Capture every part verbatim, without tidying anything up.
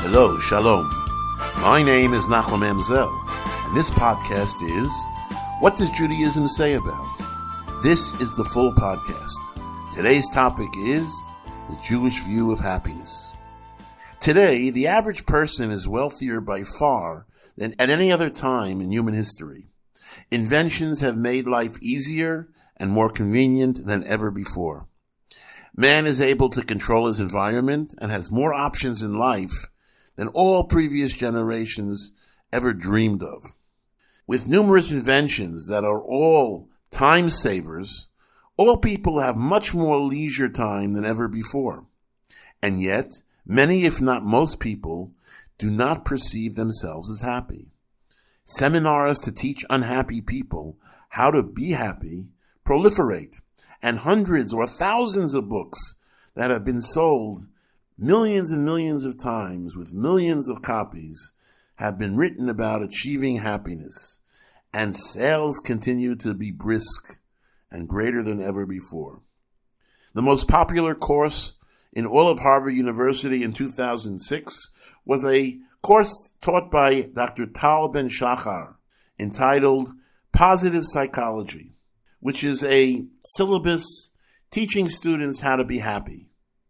Hello, Shalom. My name is Nachum Emzel, and this podcast is What Does Judaism Say About? This is the full podcast. Today's topic is the Jewish view of happiness. Today, the average person is wealthier by far than at any other time in human history. Inventions have made life easier and more convenient than ever before. Man is able to control his environment and has more options in life than all previous generations ever dreamed of. With numerous inventions that are all time savers, all people have much more leisure time than ever before. And yet, many, if not most people, do not perceive themselves as happy. Seminars to teach unhappy people how to be happy proliferate, and hundreds or thousands of books that have been sold millions and millions of times with millions of copies have been written about achieving happiness, and sales continue to be brisk and greater than ever before. The most popular course in all of Harvard University in two thousand six was a course taught by Doctor Tal Ben-Shachar entitled Positive Psychology, which is a syllabus teaching students how to be happy.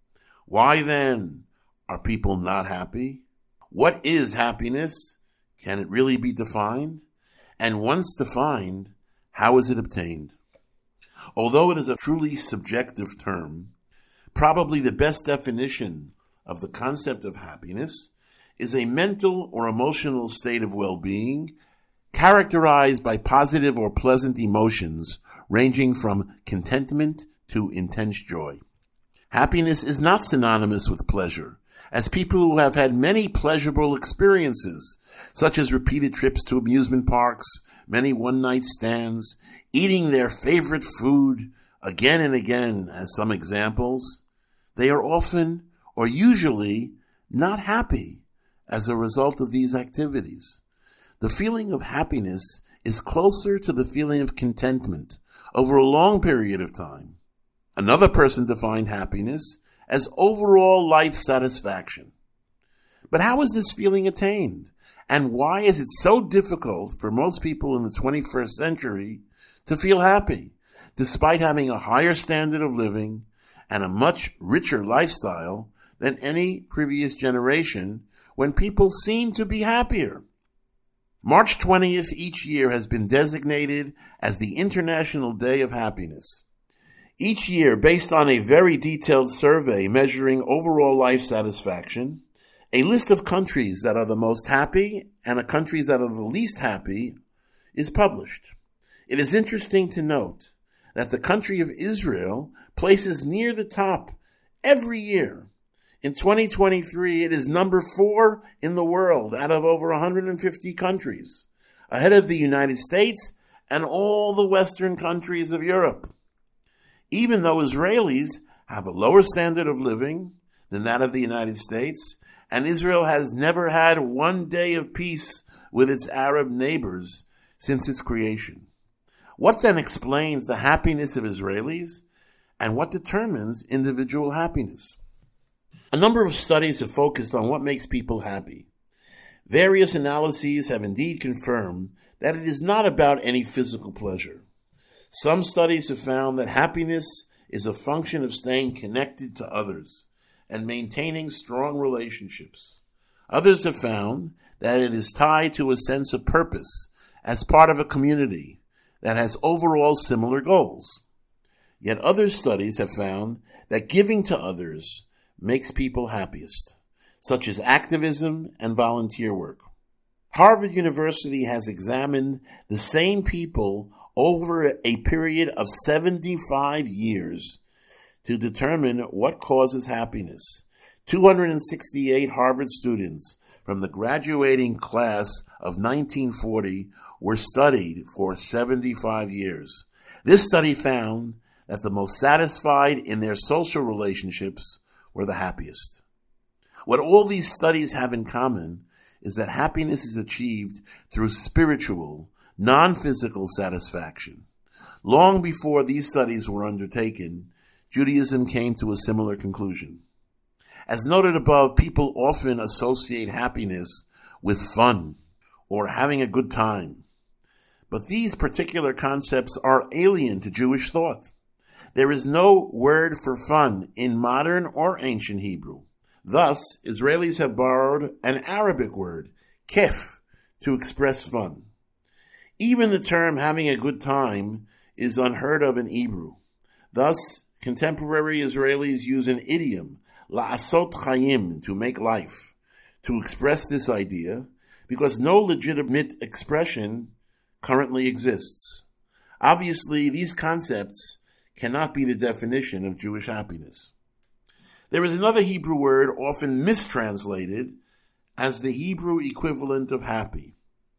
Why then are people not happy? What is happiness? Can it really be defined? And once defined, how is it obtained? Although it is a truly subjective term, probably the best definition of the concept of happiness is a mental or emotional state of well-being characterized by positive or pleasant emotions ranging from contentment to intense joy. Happiness is not synonymous with pleasure, as people who have had many pleasurable experiences, such as repeated trips to amusement parks, many one-night stands, eating their favorite food again and again as some examples, they are often or usually not happy as a result of these activities. The feeling of happiness is closer to the feeling of contentment over a long period of time. Another person defined happiness as overall life satisfaction. But how is this feeling attained? And why is it so difficult for most people in the twenty-first century to feel happy, despite having a higher standard of living and a much richer lifestyle than any previous generation, when people seem to be happier? March twentieth each year has been designated as the International Day of Happiness. Each year, based on a very detailed survey measuring overall life satisfaction, a list of countries that are the most happy and the countries that are the least happy is published. It is interesting to note that the country of Israel places near the top every year. In twenty twenty-three, it is number four in the world out of over one hundred fifty countries, ahead of the United States and all the Western countries of Europe. Even though Israelis have a lower standard of living than that of the United States, and Israel has never had one day of peace with its Arab neighbors since its creation. What then explains the happiness of Israelis, and what determines individual happiness? A number of studies have focused on what makes people happy. Various analyses have indeed confirmed that it is not about any physical pleasure. Some studies have found that happiness is a function of staying connected to others and maintaining strong relationships. Others have found that it is tied to a sense of purpose as part of a community that has overall similar goals. Yet other studies have found that giving to others makes people happiest, such as activism and volunteer work. Harvard University has examined the same people over a period of seventy-five years to determine what causes happiness. two hundred sixty-eight Harvard students from the graduating class of nineteen forty were studied for seventy-five years. This study found that the most satisfied in their social relationships were the happiest. What all these studies have in common is that happiness is achieved through spiritual, non-physical satisfaction. Long before these studies were undertaken, Judaism came to a similar conclusion. As noted above, people often associate happiness with fun or having a good time. But these particular concepts are alien to Jewish thought. There is no word for fun in modern or ancient Hebrew. Thus, Israelis have borrowed an Arabic word, kef, to express fun. Even the term having a good time is unheard of in Hebrew. Thus, contemporary Israelis use an idiom, la'asot chayim, to make life, to express this idea, because no legitimate expression currently exists. Obviously, these concepts cannot be the definition of Jewish happiness. There is another Hebrew word often mistranslated as the Hebrew equivalent of happy,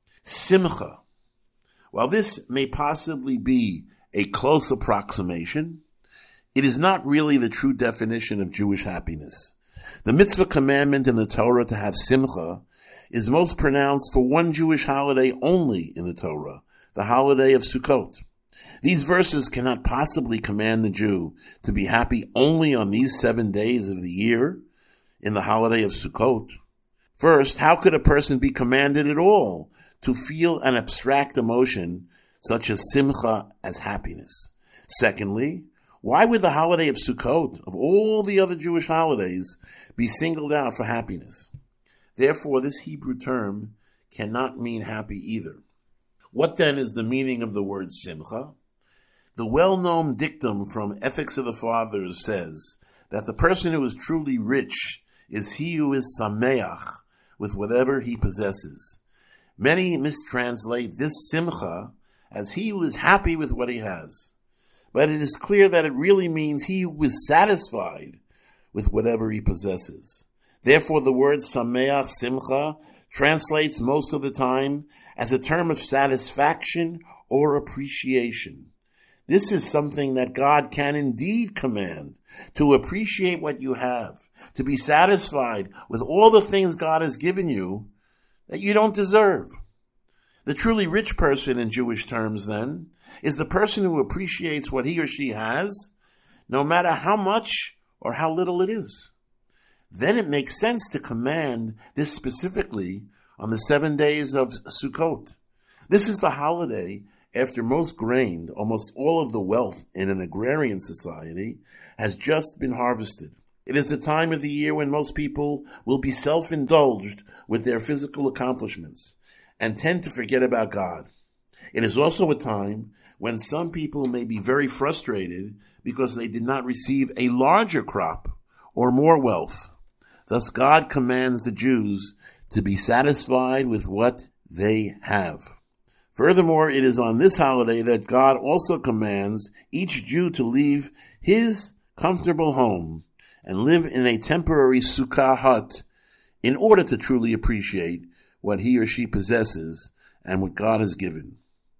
simcha. While this may possibly be a close approximation, it is not really the true definition of Jewish happiness. The mitzvah commandment in the Torah to have simcha is most pronounced for one Jewish holiday only in the Torah, the holiday of Sukkot. These verses cannot possibly command the Jew to be happy only on these seven days of the year in the holiday of Sukkot. First, how could a person be commanded at all to feel an abstract emotion such as simcha as happiness? Secondly, why would the holiday of Sukkot, of all the other Jewish holidays, be singled out for happiness? Therefore, this Hebrew term cannot mean happy either. What then is the meaning of the word simcha? The well-known dictum from Ethics of the Fathers says that the person who is truly rich is he who is sameach with whatever he possesses. Many mistranslate this simcha as he who is happy with what he has. But it is clear that it really means he who is satisfied with whatever he possesses. Therefore, the word sameach, simcha, translates most of the time as a term of satisfaction or appreciation. This is something that God can indeed command, to appreciate what you have, to be satisfied with all the things God has given you that you don't deserve. The truly rich person in Jewish terms, then, is the person who appreciates what he or she has, no matter how much or how little it is. Then it makes sense to command this specifically on the seven days of Sukkot. This is the holiday after most grain, almost all of the wealth in an agrarian society, has just been harvested. It is the time of the year when most people will be self-indulged with their physical accomplishments and tend to forget about God. It is also a time when some people may be very frustrated because they did not receive a larger crop or more wealth. Thus, God commands the Jews to be satisfied with what they have. Furthermore, it is on this holiday that God also commands each Jew to leave his comfortable home and live in a temporary sukkah hut in order to truly appreciate what he or she possesses and what God has given.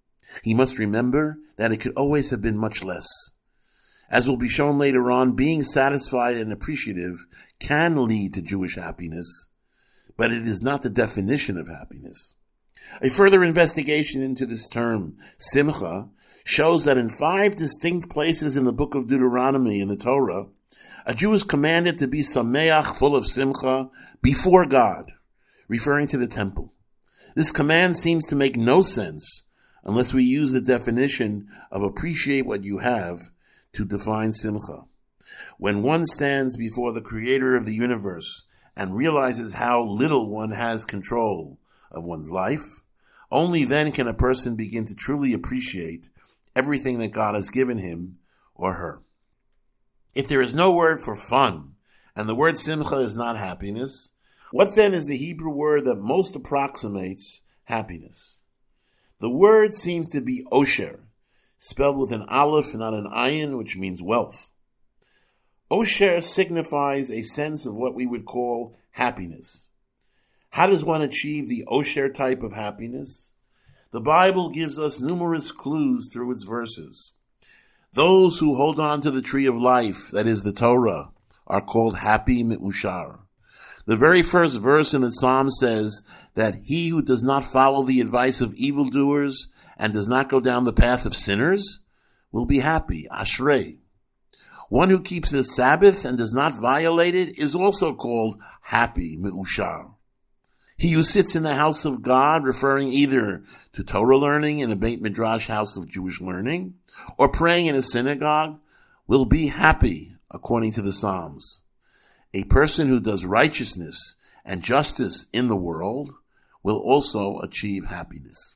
He must remember that it could always have been much less. As will be shown later on, being satisfied and appreciative can lead to Jewish happiness, but it is not the definition of happiness. A further investigation into this term, simcha, shows that in five distinct places in the book of Deuteronomy in the Torah, a Jew is commanded to be sameach, full of simcha, before God, referring to the temple. This command seems to make no sense unless we use the definition of appreciate what you have to define simcha. When one stands before the Creator of the universe and realizes how little one has control of one's life, only then can a person begin to truly appreciate everything that God has given him or her. If there is no word for fun, and the word simcha is not happiness, what then is the Hebrew word that most approximates happiness? The word seems to be osher, spelled with an aleph, not an ayin, which means wealth. Osher signifies a sense of what we would call happiness. How does one achieve the osher type of happiness? The Bible gives us numerous clues through its verses. Those who hold on to the tree of life, that is the Torah, are called happy me'ushar. The very first verse in the Psalm says that he who does not follow the advice of evildoers and does not go down the path of sinners will be happy, ashrei. One who keeps the Sabbath and does not violate it is also called happy, me'ushar. He who sits in the house of God, referring either to Torah learning in a Beit Midrash house of Jewish learning, or praying in a synagogue, will be happy, according to the Psalms. A person who does righteousness and justice in the world will also achieve happiness.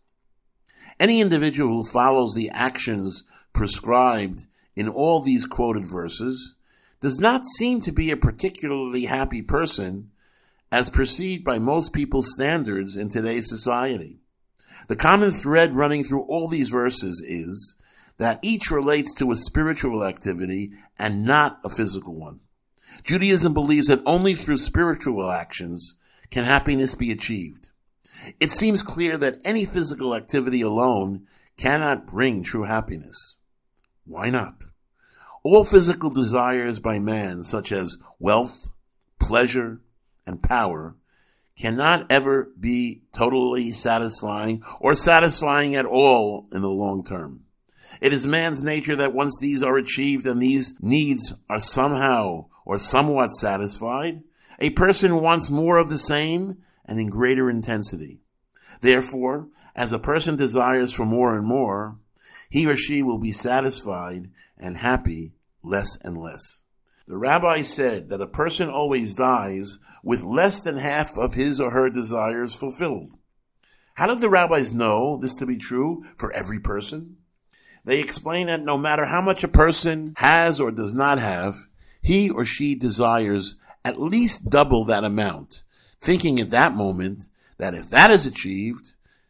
Any individual who follows the actions prescribed in all these quoted verses does not seem to be a particularly happy person as perceived by most people's standards in today's society. The common thread running through all these verses is that each relates to a spiritual activity and not a physical one. Judaism believes that only through spiritual actions can happiness be achieved. It seems clear that any physical activity alone cannot bring true happiness. Why not? All physical desires by man, such as wealth, pleasure, and power, cannot ever be totally satisfying or satisfying at all in the long term. It is man's nature that once these are achieved and these needs are somehow or somewhat satisfied, a person wants more of the same and in greater intensity. Therefore, as a person desires for more and more, he or she will be satisfied and happy less and less. The rabbi said that a person always dies with less than half of his or her desires fulfilled. How did the rabbis know this to be true for every person? They explain that no matter how much a person has or does not have, he or she desires at least double that amount, thinking at that moment that if that is achieved,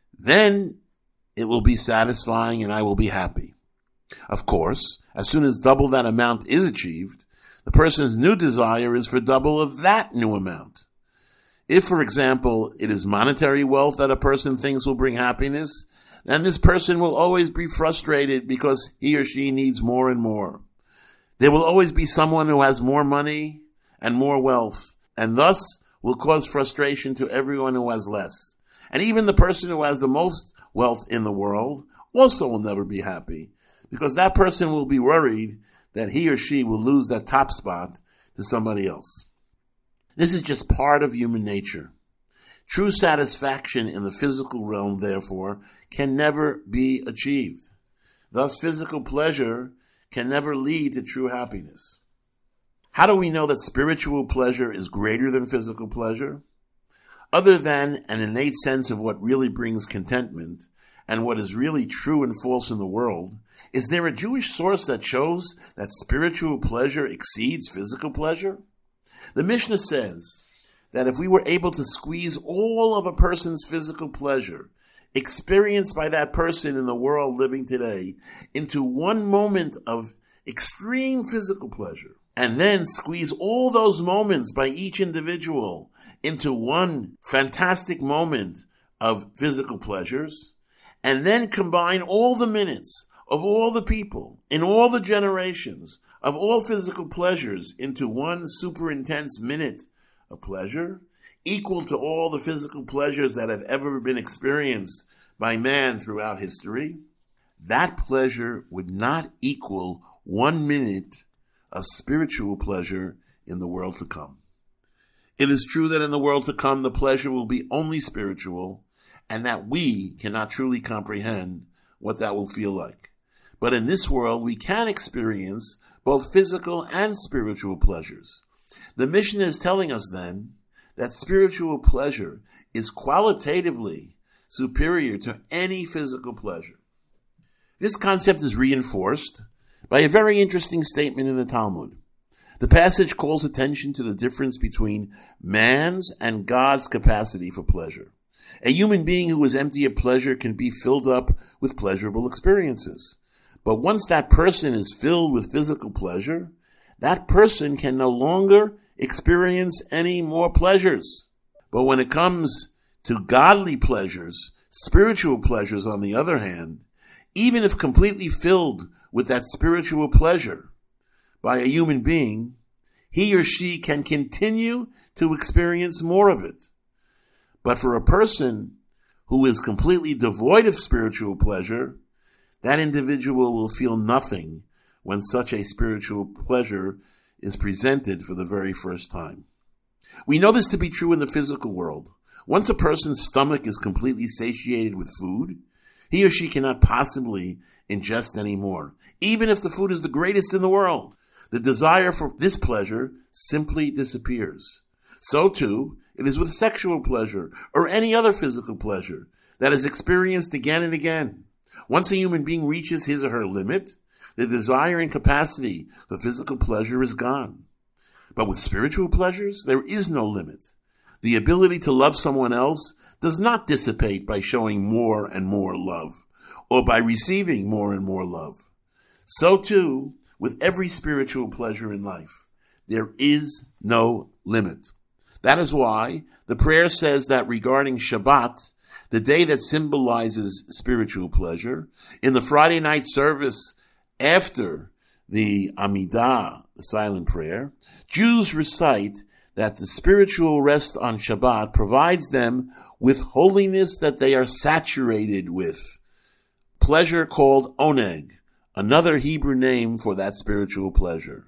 then it will be satisfying and I will be happy. Of course, as soon as double that amount is achieved, the person's new desire is for double of that new amount. If, for example, it is monetary wealth that a person thinks will bring happiness, then this person will always be frustrated because he or she needs more and more. There will always be someone who has more money and more wealth, and thus will cause frustration to everyone who has less. And even the person who has the most wealth in the world also will never be happy, because that person will be worried that he or she will lose that top spot to somebody else. This is just part of human nature. True satisfaction in the physical realm, therefore, can never be achieved. Thus, physical pleasure can never lead to true happiness. How do we know that spiritual pleasure is greater than physical pleasure? Other than an innate sense of what really brings contentment and what is really true and false in the world, is there a Jewish source that shows that spiritual pleasure exceeds physical pleasure? The Mishnah says that if we were able to squeeze all of a person's physical pleasure experienced by that person in the world living today into one moment of extreme physical pleasure, and then squeeze all those moments by each individual into one fantastic moment of physical pleasures, and then combine all the minutes of all the people in all the generations of all physical pleasures into one super intense minute of pleasure, equal to all the physical pleasures that have ever been experienced by man throughout history, that pleasure would not equal one minute of spiritual pleasure in the world to come. It is true that in the world to come, the pleasure will be only spiritual, and that we cannot truly comprehend what that will feel like. But in this world, we can experience both physical and spiritual pleasures. The Mishnah is telling us then that spiritual pleasure is qualitatively superior to any physical pleasure. This concept is reinforced by a very interesting statement in the Talmud. The passage calls attention to the difference between man's and God's capacity for pleasure. A human being who is empty of pleasure can be filled up with pleasurable experiences. But once that person is filled with physical pleasure, that person can no longer experience any more pleasures. But when it comes to godly pleasures, spiritual pleasures on the other hand, even if completely filled with that spiritual pleasure by a human being, he or she can continue to experience more of it. But for a person who is completely devoid of spiritual pleasure, that individual will feel nothing when such a spiritual pleasure is presented for the very first time. We know this to be true in the physical world. Once a person's stomach is completely satiated with food, he or she cannot possibly ingest any more, even if the food is the greatest in the world. The desire for this pleasure simply disappears. So too, it is with sexual pleasure or any other physical pleasure that is experienced again and again. Once a human being reaches his or her limit, the desire and capacity for physical pleasure is gone. But with spiritual pleasures, there is no limit. The ability to love someone else does not dissipate by showing more and more love, or by receiving more and more love. So too, with every spiritual pleasure in life, there is no limit. That is why the prayer says that regarding Shabbat, the day that symbolizes spiritual pleasure, in the Friday night service after the Amidah, the silent prayer, Jews recite that the spiritual rest on Shabbat provides them with holiness that they are saturated with, pleasure called oneg, another Hebrew name for that spiritual pleasure.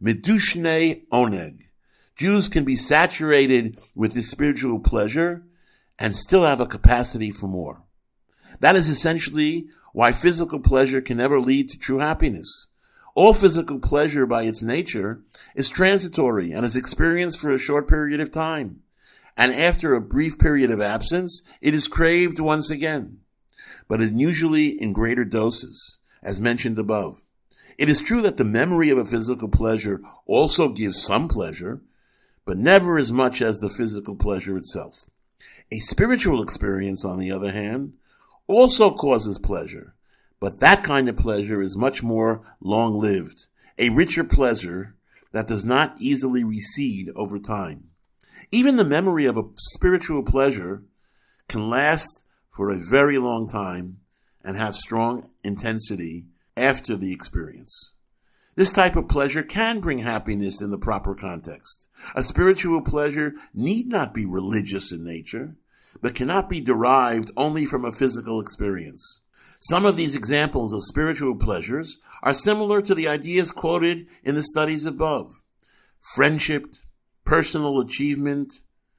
Medushne oneg. Jews can be saturated with this spiritual pleasure and still have a capacity for more. That is essentially why physical pleasure can never lead to true happiness. All physical pleasure by its nature is transitory and is experienced for a short period of time. And after a brief period of absence, it is craved once again, but is usually in greater doses, as mentioned above. It is true that the memory of a physical pleasure also gives some pleasure, but never as much as the physical pleasure itself. A spiritual experience, on the other hand, also causes pleasure, but that kind of pleasure is much more long-lived, a richer pleasure that does not easily recede over time. Even the memory of a spiritual pleasure can last for a very long time and have strong intensity after the experience. This type of pleasure can bring happiness in the proper context. A spiritual pleasure need not be religious in nature, but cannot be derived only from a physical experience. Some of these examples of spiritual pleasures are similar to the ideas quoted in the studies above. Friendship, personal achievement,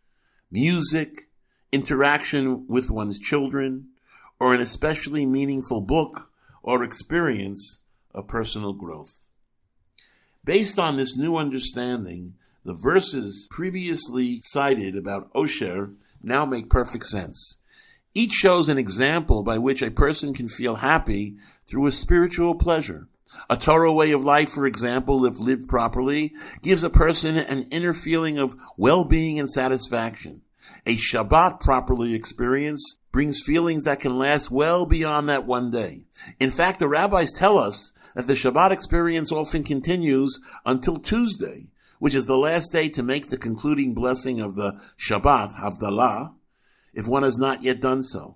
music, interaction with one's children, or an especially meaningful book or experience of personal growth. Based on this new understanding, the verses previously cited about Osher now make perfect sense. Each shows an example by which a person can feel happy through a spiritual pleasure. A Torah way of life, for example, if lived properly, gives a person an inner feeling of well-being and satisfaction. A Shabbat properly experienced brings feelings that can last well beyond that one day. In fact, the rabbis tell us that the Shabbat experience often continues until Tuesday, which is the last day to make the concluding blessing of the Shabbat, Havdalah, if one has not yet done so.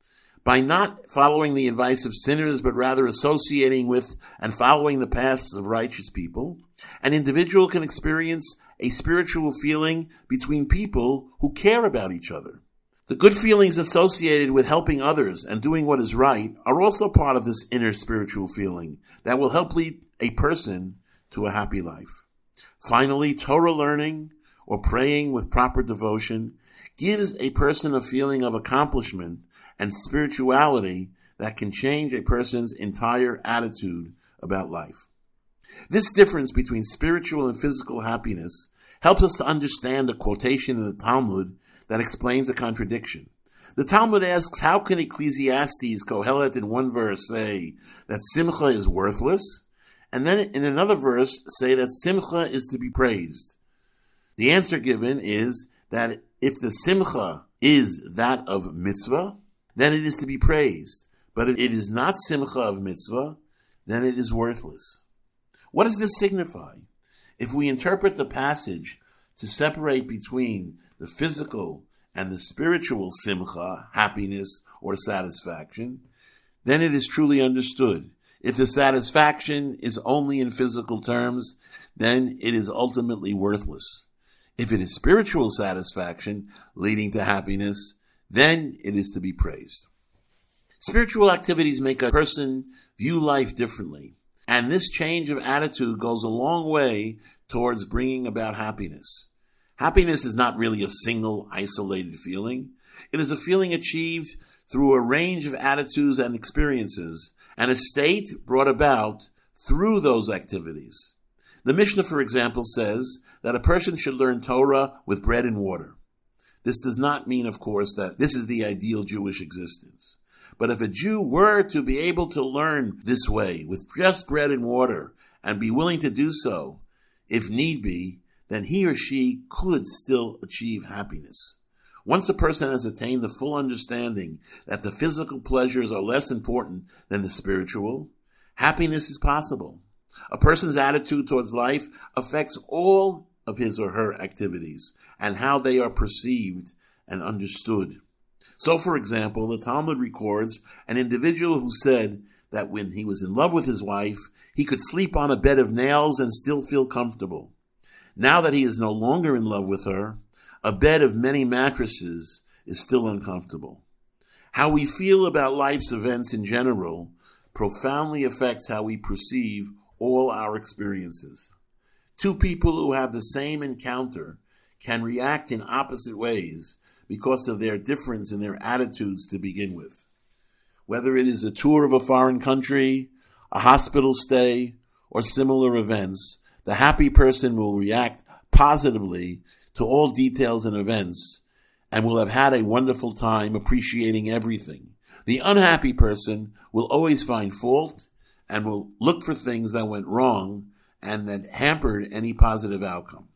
By not following the advice of sinners, but rather associating with and following the paths of righteous people, an individual can experience a spiritual feeling between people who care about each other. The good feelings associated with helping others and doing what is right are also part of this inner spiritual feeling that will help lead a person to a happy life. Finally, Torah learning or praying with proper devotion gives a person a feeling of accomplishment and spirituality that can change a person's entire attitude about life. This difference between spiritual and physical happiness helps us to understand the quotation in the Talmud that explains the contradiction. The Talmud asks, how can Ecclesiastes, Kohelet, in one verse say that Simcha is worthless, and then in another verse say that Simcha is to be praised? The answer given is that if the Simcha is that of mitzvah, then it is to be praised. But if it is not Simcha of mitzvah, then it is worthless. What does this signify? If we interpret the passage to separate between the physical and the spiritual simcha, happiness or satisfaction, then it is truly understood. If the satisfaction is only in physical terms, then it is ultimately worthless. If it is spiritual satisfaction leading to happiness, then it is to be praised. Spiritual activities make a person view life differently. And this change of attitude goes a long way towards bringing about happiness. Happiness is not really a single, isolated feeling. It is a feeling achieved through a range of attitudes and experiences, and a state brought about through those activities. The Mishnah, for example, says that a person should learn Torah with bread and water. This does not mean, of course, that this is the ideal Jewish existence. But if a Jew were to be able to learn this way, with just bread and water, and be willing to do so, if need be, then he or she could still achieve happiness. Once a person has attained the full understanding that the physical pleasures are less important than the spiritual, happiness is possible. A person's attitude towards life affects all of his or her activities and how they are perceived and understood. So, for example, the Talmud records an individual who said that when he was in love with his wife, he could sleep on a bed of nails and still feel comfortable. Now that he is no longer in love with her, a bed of many mattresses is still uncomfortable. How we feel about life's events in general profoundly affects how we perceive all our experiences. Two people who have the same encounter can react in opposite ways because of their difference in their attitudes to begin with. Whether it is a tour of a foreign country, a hospital stay, or similar events, the happy person will react positively to all details and events and will have had a wonderful time appreciating everything. The unhappy person will always find fault and will look for things that went wrong and that hampered any positive outcome.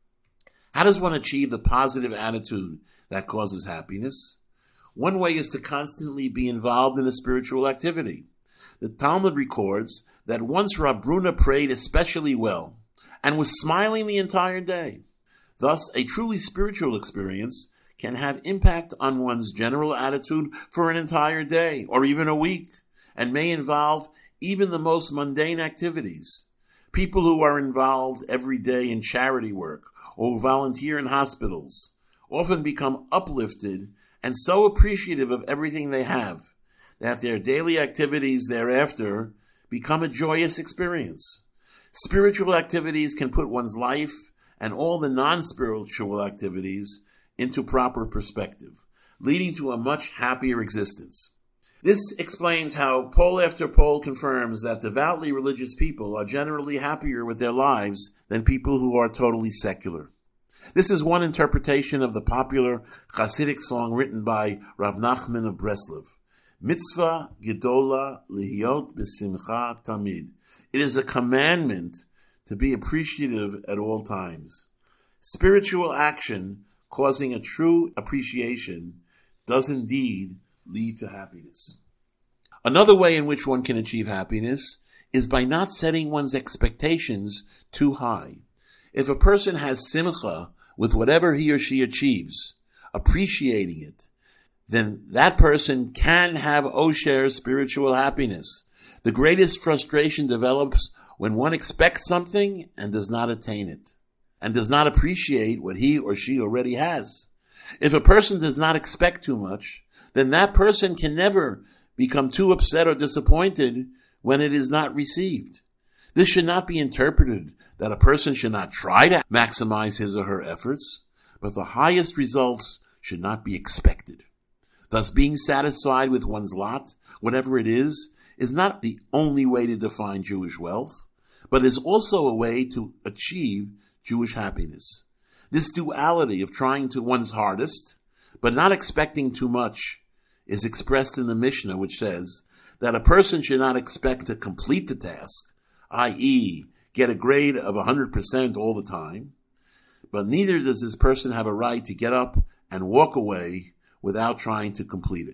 How does one achieve the positive attitude that causes happiness? One way is to constantly be involved in a spiritual activity. The Talmud records that once Rav Bruna prayed especially well and was smiling the entire day. Thus, a truly spiritual experience can have impact on one's general attitude for an entire day or even a week, and may involve even the most mundane activities. People who are involved every day in charity work or volunteer in hospitals often become uplifted and so appreciative of everything they have that their daily activities thereafter become a joyous experience. Spiritual activities can put one's life and all the non-spiritual activities into proper perspective, leading to a much happier existence. This explains how poll after poll confirms that devoutly religious people are generally happier with their lives than people who are totally secular. This is one interpretation of the popular Hasidic song written by Rav Nachman of Breslov, Mitzvah Gedola Lihiot B'Simcha Tamid. It is a commandment to be appreciative at all times. Spiritual action causing a true appreciation does indeed lead to happiness. Another way in which one can achieve happiness is by not setting one's expectations too high. If a person has simcha with whatever he or she achieves, appreciating it, then that person can have osher, spiritual happiness. The greatest frustration develops when one expects something and does not attain it, and does not appreciate what he or she already has. If a person does not expect too much, then that person can never become too upset or disappointed when it is not received. This should not be interpreted that a person should not try to maximize his or her efforts, but the highest results should not be expected. Thus, being satisfied with one's lot, whatever it is, is not the only way to define Jewish wealth, but is also a way to achieve Jewish happiness. This duality of trying to one's hardest, but not expecting too much, is expressed in the Mishnah, which says that a person should not expect to complete the task, that is, get a grade of one hundred percent all the time, but neither does this person have a right to get up and walk away without trying to complete it.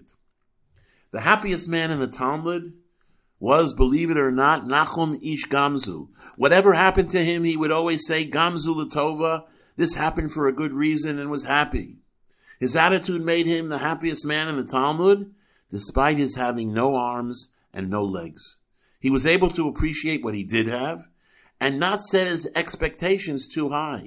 The happiest man in the Talmud was, believe it or not, Nachum Ish Gamzu. Whatever happened to him, he would always say, Gamzu Latova, this happened for a good reason, and was happy. His attitude made him the happiest man in the Talmud, despite his having no arms and no legs. He was able to appreciate what he did have, and not set his expectations too high.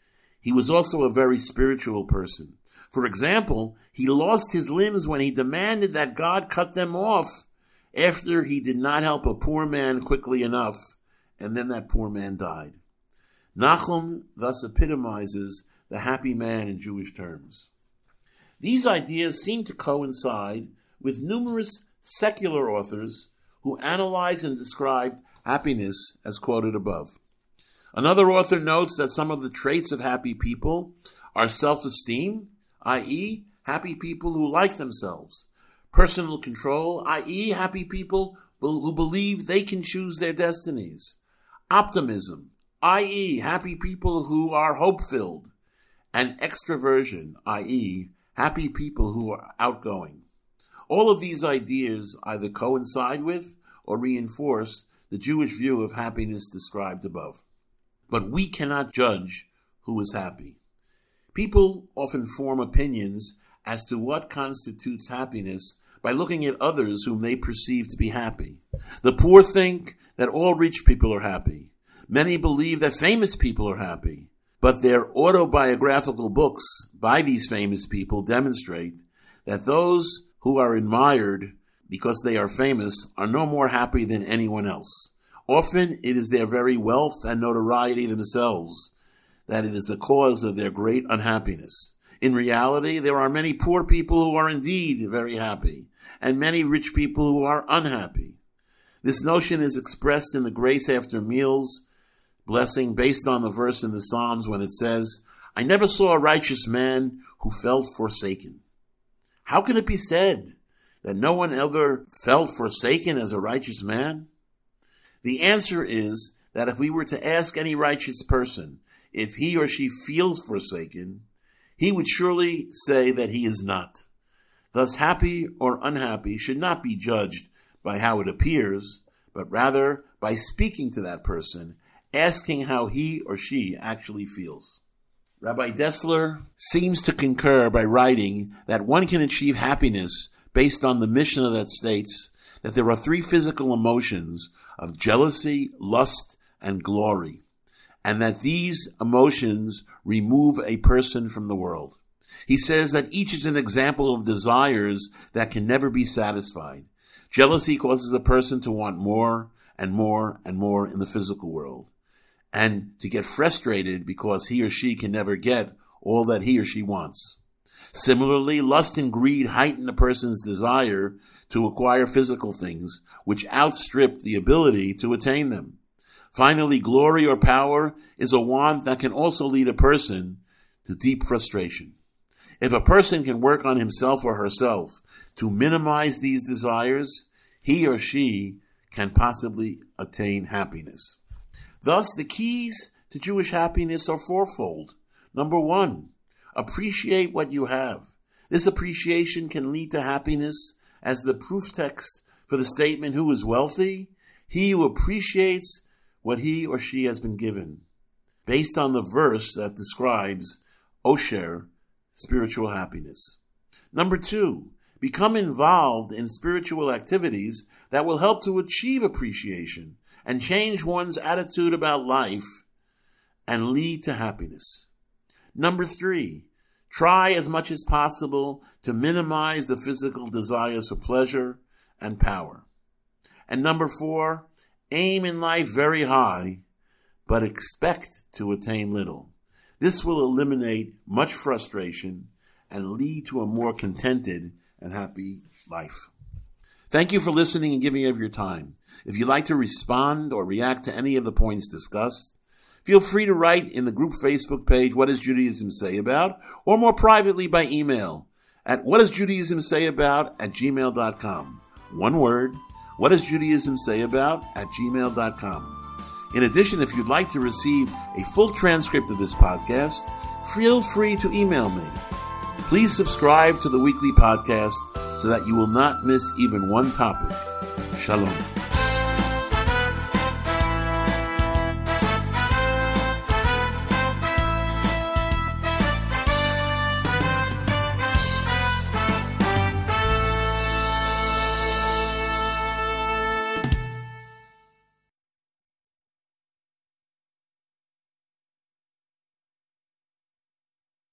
He was also a very spiritual person. For example, he lost his limbs when he demanded that God cut them off, after he did not help a poor man quickly enough, and then that poor man died. Nachum thus epitomizes the happy man in Jewish terms. These ideas seem to coincide with numerous secular authors who analyze and describe happiness as quoted above. Another author notes that some of the traits of happy people are self-esteem, that is, happy people who like themselves, personal control, that is, happy people who believe they can choose their destinies, optimism, that is, happy people who are hope-filled, and extroversion, that is, happy people who are outgoing. All of these ideas either coincide with or reinforce the Jewish view of happiness described above. But we cannot judge who is happy. People often form opinions as to what constitutes happiness by looking at others whom they perceive to be happy. The poor think that all rich people are happy. Many believe that famous people are happy. But their autobiographical books by these famous people demonstrate that those who are admired because they are famous are no more happy than anyone else. Often it is their very wealth and notoriety themselves that it is the cause of their great unhappiness. In reality, there are many poor people who are indeed very happy, and many rich people who are unhappy. This notion is expressed in the grace after meals blessing based on the verse in the Psalms when it says, "I never saw a righteous man who felt forsaken." How can it be said that no one ever felt forsaken as a righteous man? The answer is that if we were to ask any righteous person if he or she feels forsaken, he would surely say that he is not. Thus, happy or unhappy should not be judged by how it appears, but rather by speaking to that person, asking how he or she actually feels. Rabbi Dessler seems to concur by writing that one can achieve happiness based on the Mishnah that states that there are three physical emotions of jealousy, lust, and glory, and that these emotions remove a person from the world. He says that each is an example of desires that can never be satisfied. Jealousy causes a person to want more and more and more in the physical world, and to get frustrated because he or she can never get all that he or she wants. Similarly, lust and greed heighten a person's desire to acquire physical things, which outstrip the ability to attain them. Finally, glory or power is a want that can also lead a person to deep frustration. If a person can work on himself or herself to minimize these desires, he or she can possibly attain happiness. Thus, the keys to Jewish happiness are fourfold. Number one, appreciate what you have. This appreciation can lead to happiness as the proof text for the statement, "Who is wealthy? He who appreciates what he or she has been given," based on the verse that describes Osher, spiritual happiness. Number two, become involved in spiritual activities that will help to achieve appreciation and change one's attitude about life and lead to happiness. Number three, try as much as possible to minimize the physical desires for pleasure and power. And number four, aim in life very high, but expect to attain little. This will eliminate much frustration and lead to a more contented and happy life. Thank you for listening and giving of your time. If you'd like to respond or react to any of the points discussed, feel free to write in the group Facebook page, What Does Judaism Say About?, or more privately by email at whatdoesjudaismsayabout at gmail dot com. One word, What Does Judaism Say About at gmail dot com. In addition, if you'd like to receive a full transcript of this podcast, feel free to email me. Please subscribe to the weekly podcast so that you will not miss even one topic. Shalom.